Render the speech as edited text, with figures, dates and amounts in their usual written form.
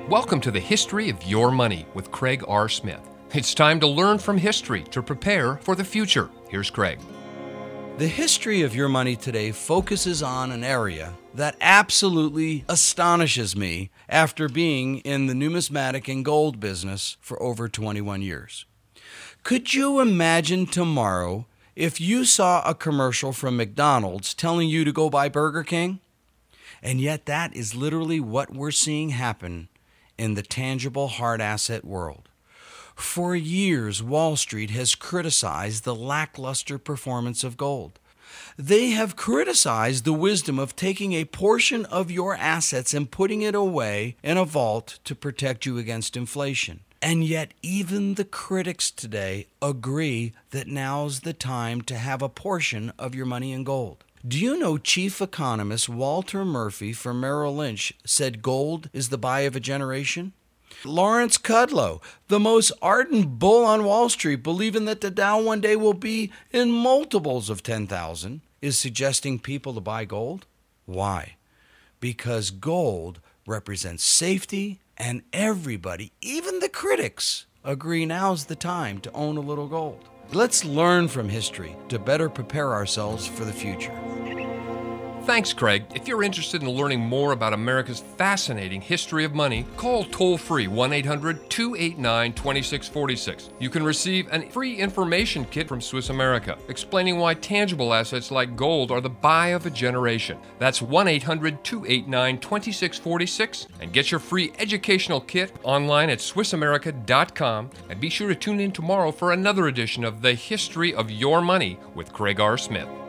Welcome to the History of Your Money with Craig R. Smith. It's time to learn from history to prepare for the future. Here's Craig. The history of your money today focuses on an area that absolutely astonishes me after being in the numismatic and gold business for over 21 years. Could you imagine tomorrow if you saw a commercial from McDonald's telling you to go buy Burger King? And yet that is literally what we're seeing happen in the tangible hard asset world. For years, Wall Street has criticized the lackluster performance of gold. They have criticized the wisdom of taking a portion of your assets and putting it away in a vault to protect you against inflation. And yet even the critics today agree that now's the time to have a portion of your money in gold. Do you know Chief Economist Walter Murphy from Merrill Lynch said gold is the buy of a generation? Lawrence Kudlow, the most ardent bull on Wall Street, believing that the Dow one day will be in multiples of 10,000, is suggesting people to buy gold? Why? Because gold represents safety, and everybody, even the critics, agree now's the time to own a little gold. Let's learn from history to better prepare ourselves for the future. Thanks, Craig. If you're interested in learning more about America's fascinating history of money, call toll-free 1-800-289-2646. You can receive a free information kit from Swiss America explaining why tangible assets like gold are the buy of a generation. That's 1-800-289-2646, and get your free educational kit online at SwissAmerica.com. And be sure to tune in tomorrow for another edition of The History of Your Money with Craig R. Smith.